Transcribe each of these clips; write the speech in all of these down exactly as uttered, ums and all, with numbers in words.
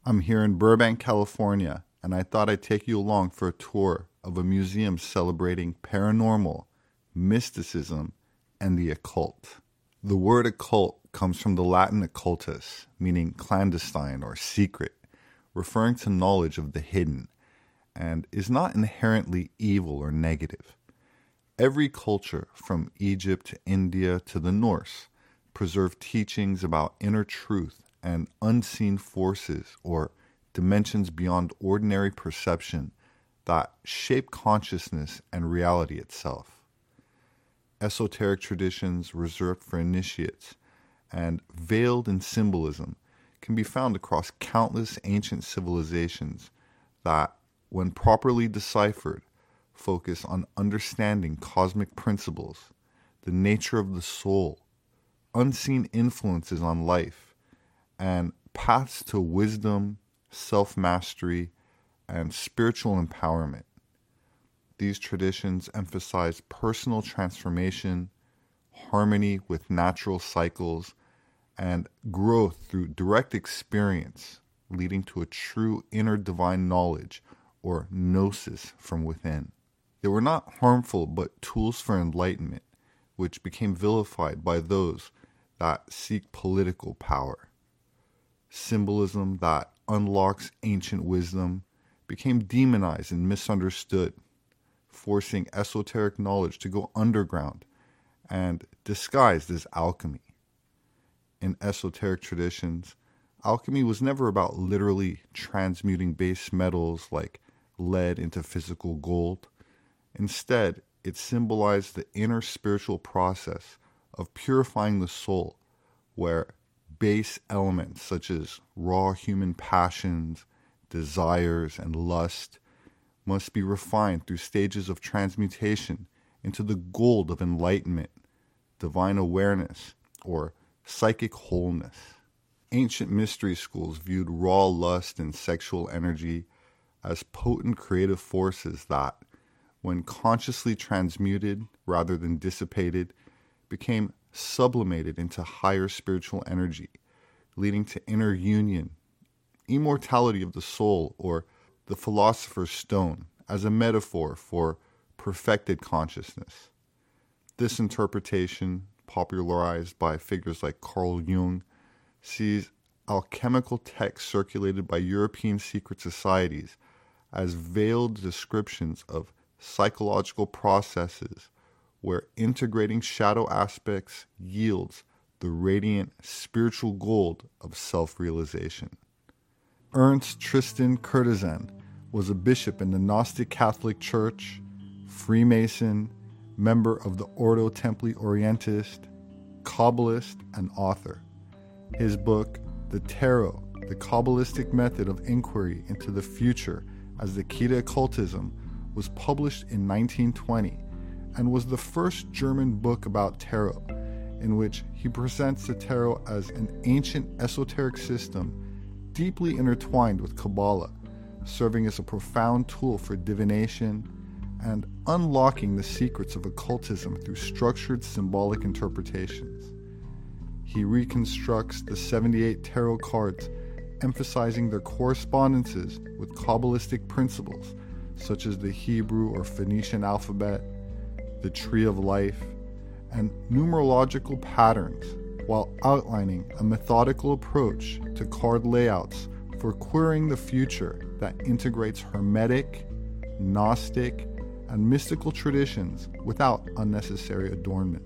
I'm here in Burbank, California, and I thought I'd take you along for a tour of a museum celebrating paranormal, mysticism, and the occult. The word occult comes from the Latin occultus, meaning clandestine or secret, referring to knowledge of the hidden, and is not inherently evil or negative. Every culture, from Egypt to India to the Norse, preserved teachings about inner truth and unseen forces or dimensions beyond ordinary perception that shape consciousness and reality itself. Esoteric traditions reserved for initiates and veiled in symbolism can be found across countless ancient civilizations that, when properly deciphered, focus on understanding cosmic principles, the nature of the soul, unseen influences on life, and paths to wisdom, self-mastery, and spiritual empowerment. These traditions emphasize personal transformation, harmony with natural cycles, and growth through direct experience, leading to a true inner divine knowledge or gnosis from within. They were not harmful but tools for enlightenment, which became vilified by those that seek political power. Symbolism that unlocks ancient wisdom became demonized and misunderstood, forcing esoteric knowledge to go underground and disguised as alchemy. In esoteric traditions, alchemy was never about literally transmuting base metals like lead into physical gold. Instead, it symbolized the inner spiritual process of purifying the soul, where base elements such as raw human passions, desires, and lust must be refined through stages of transmutation into the gold of enlightenment, divine awareness, or psychic wholeness. Ancient mystery schools viewed raw lust and sexual energy as potent creative forces that, when consciously transmuted rather than dissipated, became sublimated into higher spiritual energy, leading to inner union, immortality of the soul, or the philosopher's stone as a metaphor for perfected consciousness. This interpretation, popularized by figures like Carl Jung, sees alchemical texts circulated by European secret societies as veiled descriptions of psychological processes where integrating shadow aspects yields the radiant spiritual gold of self-realization. Ernst Tristan Kurtazen was a bishop in the Gnostic Catholic Church, Freemason, member of the Ordo Templi Orientis, Kabbalist, and author. His book, The Tarot, The Kabbalistic Method of Inquiry into the Future as the Key to Occultism, was published in nineteen twenty and was the first German book about tarot, in which he presents the tarot as an ancient esoteric system deeply intertwined with Kabbalah, serving as a profound tool for divination and unlocking the secrets of occultism through structured symbolic interpretations. He reconstructs the seventy-eight tarot cards, emphasizing their correspondences with Kabbalistic principles such as the Hebrew or Phoenician alphabet, the Tree of Life, and numerological patterns, while outlining a methodical approach to card layouts for querying the future that integrates Hermetic, Gnostic, and mystical traditions without unnecessary adornment.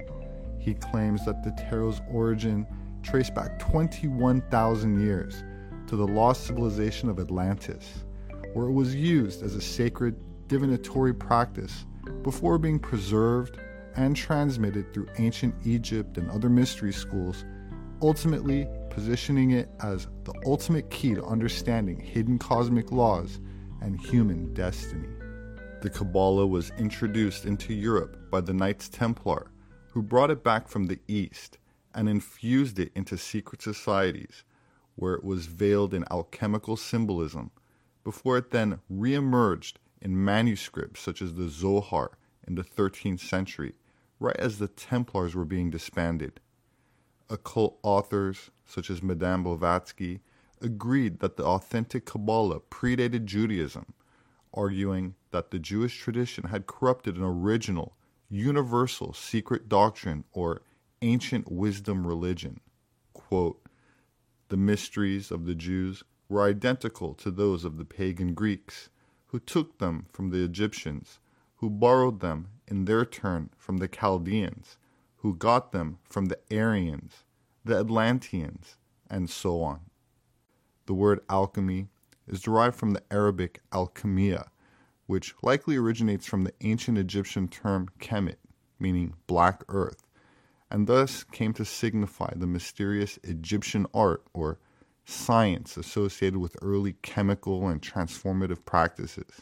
He claims that the tarot's origin traced back twenty-one thousand years to the lost civilization of Atlantis, where it was used as a sacred divinatory practice before being preserved and transmitted through ancient Egypt and other mystery schools, ultimately positioning it as the ultimate key to understanding hidden cosmic laws and human destiny. The Kabbalah was introduced into Europe by the Knights Templar, who brought it back from the East and infused it into secret societies, where it was veiled in alchemical symbolism, before it then re-emerged in manuscripts such as the Zohar in the thirteenth century, right as the Templars were being disbanded. Occult authors such as Madame Blavatsky agreed that the authentic Kabbalah predated Judaism, arguing that the Jewish tradition had corrupted an original, universal secret doctrine or ancient wisdom religion. Quote, "The mysteries of the Jews were identical to those of the pagan Greeks, who took them from the Egyptians, who borrowed them in their turn from the Chaldeans, who got them from the Aryans, the Atlanteans, and so on." The word alchemy is derived from the Arabic alchemia, which likely originates from the ancient Egyptian term kemet, meaning black earth, and thus came to signify the mysterious Egyptian art or science associated with early chemical and transformative practices.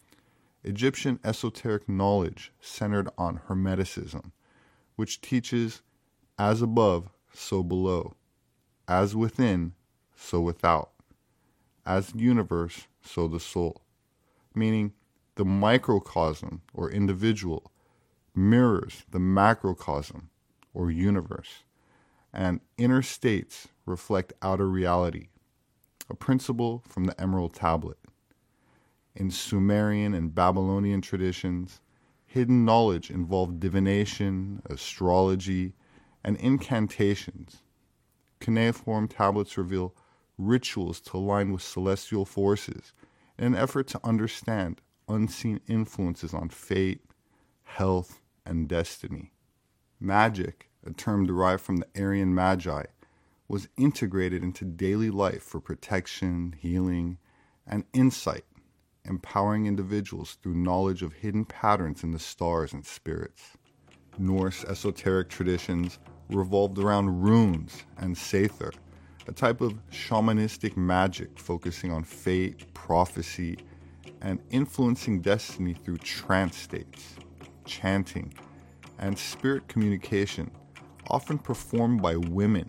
Egyptian esoteric knowledge centered on Hermeticism, which teaches as above, so below, as within, so without, as the universe, so the soul, meaning the microcosm or individual mirrors the macrocosm or universe, and inner states reflect outer reality, a principle from the Emerald Tablet. In Sumerian and Babylonian traditions, hidden knowledge involved divination, astrology, and incantations. Cuneiform tablets reveal rituals to align with celestial forces in an effort to understand unseen influences on fate, health, and destiny. Magic, a term derived from the Aryan Magi, was integrated into daily life for protection, healing, and insight, empowering individuals through knowledge of hidden patterns in the stars and spirits. Norse esoteric traditions revolved around runes and Seidr, a type of shamanistic magic focusing on fate, prophecy, and influencing destiny through trance states, chanting, and spirit communication, often performed by women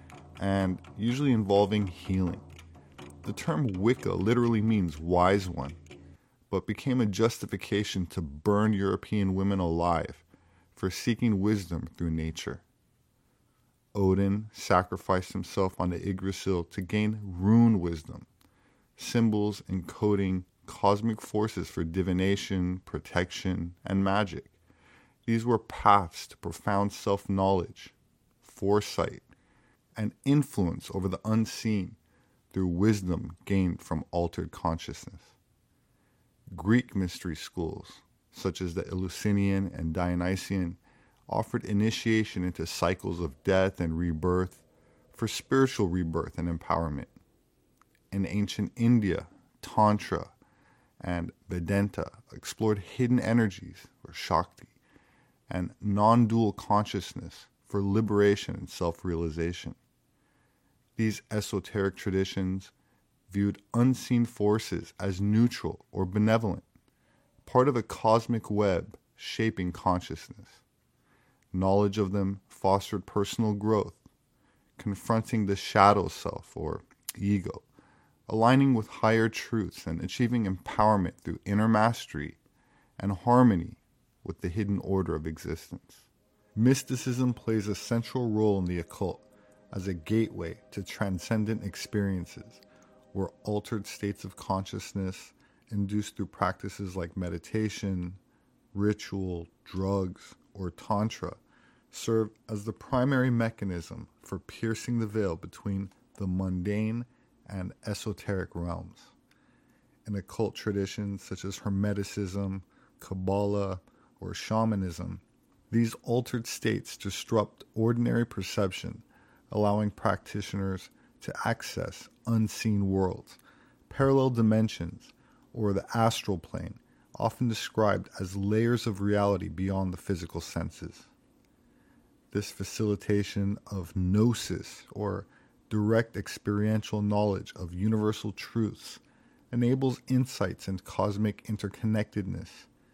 and usually involving healing. The term Wicca literally means wise one, but became a justification to burn European women alive for seeking wisdom through nature. Odin sacrificed himself on the Yggdrasil to gain rune wisdom, symbols encoding cosmic forces for divination, protection, and magic. These were paths to profound self-knowledge, foresight, and influence over the unseen through wisdom gained from altered consciousness. Greek mystery schools, such as the Eleusinian and Dionysian, offered initiation into cycles of death and rebirth for spiritual rebirth and empowerment. In ancient India, Tantra and Vedanta explored hidden energies, or Shakti, and non-dual consciousness for liberation and self-realization. These esoteric traditions viewed unseen forces as neutral or benevolent, part of a cosmic web shaping consciousness. Knowledge of them fostered personal growth, confronting the shadow self or ego, aligning with higher truths and achieving empowerment through inner mastery and harmony with the hidden order of existence. Mysticism plays a central role in the occult as a gateway to transcendent experiences, where altered states of consciousness induced through practices like meditation, ritual, drugs, or tantra serve as the primary mechanism for piercing the veil between the mundane and esoteric realms. In occult traditions such as Hermeticism, Kabbalah, or shamanism, these altered states disrupt ordinary perception, allowing practitioners to access unseen worlds, parallel dimensions, or the astral plane, often described as layers of reality beyond the physical senses. This facilitation of gnosis, or direct experiential knowledge of universal truths, enables insights into cosmic interconnectedness,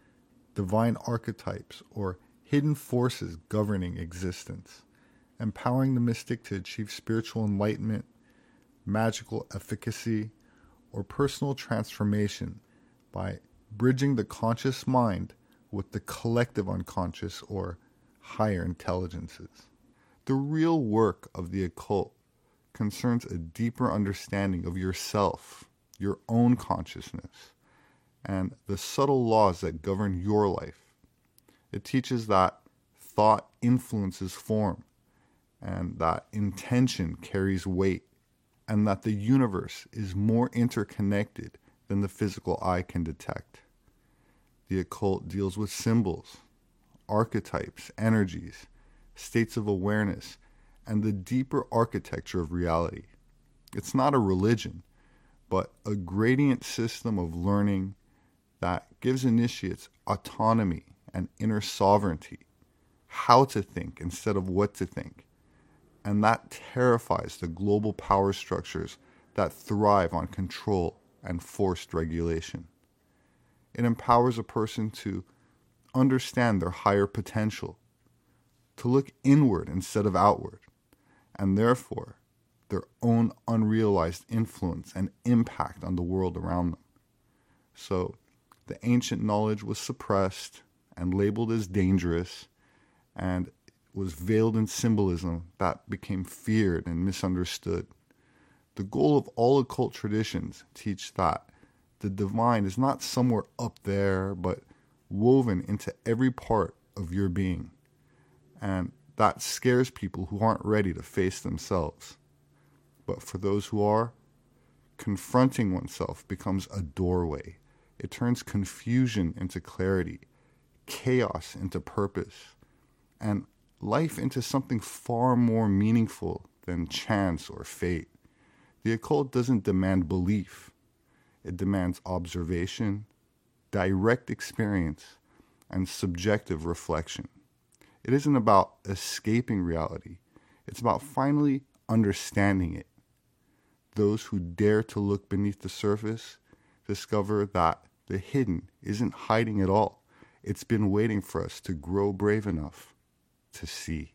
divine archetypes, or hidden forces governing existence, empowering the mystic to achieve spiritual enlightenment, magical efficacy, or personal transformation by bridging the conscious mind with the collective unconscious or higher intelligences. The real work of the occult concerns a deeper understanding of yourself, your own consciousness, and the subtle laws that govern your life. It teaches that thought influences form, and that intention carries weight, and that the universe is more interconnected than the physical eye can detect. The occult deals with symbols, archetypes, energies, states of awareness, and the deeper architecture of reality. It's not a religion, but a gradient system of learning that gives initiates autonomy and inner sovereignty, how to think instead of what to think. And that terrifies the global power structures that thrive on control and forced regulation. It empowers a person to understand their higher potential, to look inward instead of outward, and therefore their own unrealized influence and impact on the world around them. So the ancient knowledge was suppressed and labeled as dangerous, and was veiled in symbolism that became feared and misunderstood. The goal of all occult traditions teach that the divine is not somewhere up there, but woven into every part of your being. And that scares people who aren't ready to face themselves. But for those who are, confronting oneself becomes a doorway. It turns confusion into clarity, chaos into purpose, and life into something far more meaningful than chance or fate. The occult doesn't demand belief. It demands observation, direct experience, and subjective reflection. It isn't about escaping reality. It's about finally understanding it. Those who dare to look beneath the surface discover that the hidden isn't hiding at all. It's been waiting for us to grow brave enough to see.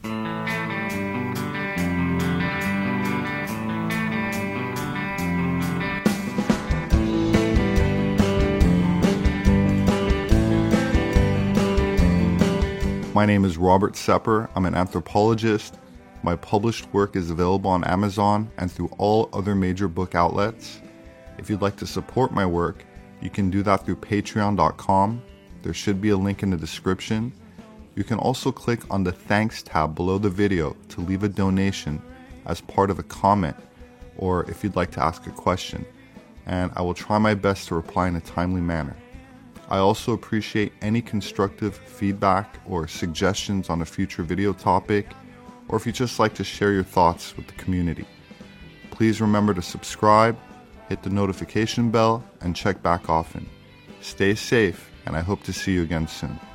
My name is Robert Sepper. I'm an anthropologist. My published work is available on Amazon and through all other major book outlets. If you'd like to support my work, you can do that through patreon dot com. There should be a link in the description. You can also click on the Thanks tab below the video to leave a donation as part of a comment, or if you'd like to ask a question, and I will try my best to reply in a timely manner. I also appreciate any constructive feedback or suggestions on a future video topic, or if you'd just like to share your thoughts with the community. Please remember to subscribe, hit the notification bell, and check back often. Stay safe, and I hope to see you again soon.